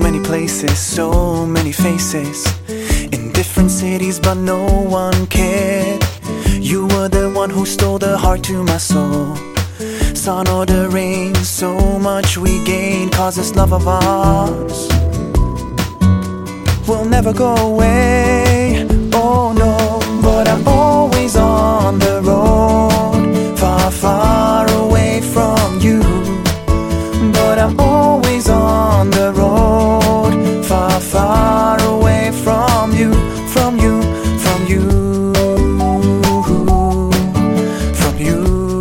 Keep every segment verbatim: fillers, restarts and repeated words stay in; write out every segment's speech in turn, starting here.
many places, so many faces, in different cities, but no one cared. You were the one who stole the heart to my soul. Sun or the rain, so much we gained, cause this love of ours will never go away. Oh no, but I'm always on the road, far, far away from you. But I'm always on the road, far, far away from you, from you, from you, from you.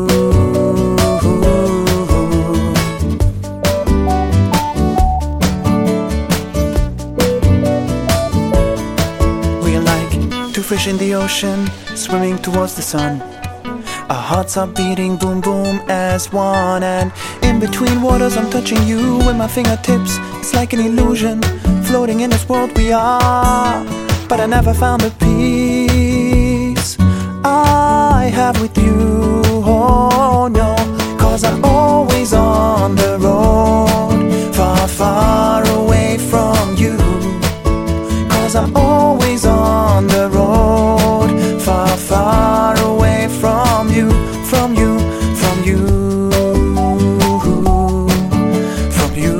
We're like two fish in the ocean, swimming towards the sun. Our hearts are beating boom boom as one, and in between waters I'm touching you with my fingertips. It's like an illusion, floating in this world we are. But I never found the peace I have with you. Oh no, cause I'm always on the road, far, far away from you. Cause I'm always on the road, far, far away from you, from you, from you, from you.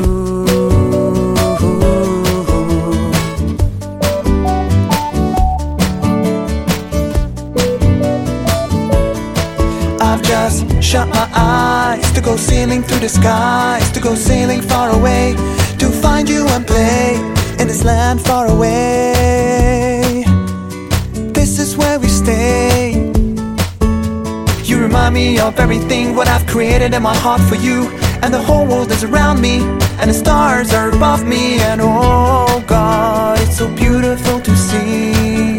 I've just shut my eyes to go sailing through the skies, to go sailing far away, to find you and play in this land far away. This is where we stay. You remind me of everything what I've created in my heart for you. And the whole world is around me, and the stars are above me. And oh God, it's so beautiful to see.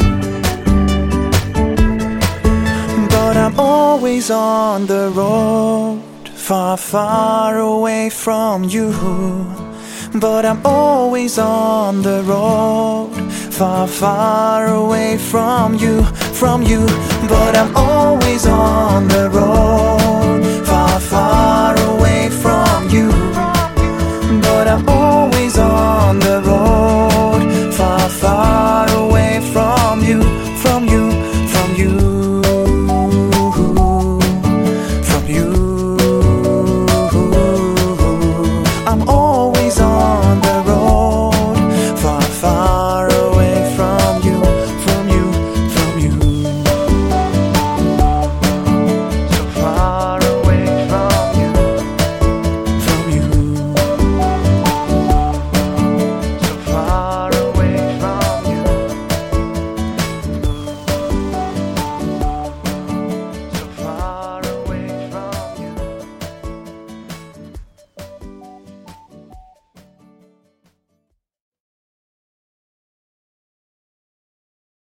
But I'm always on the road, far, far away from you. But I'm always on the road, far, far away from you, from you. But I'm always on the road, far, far away from you.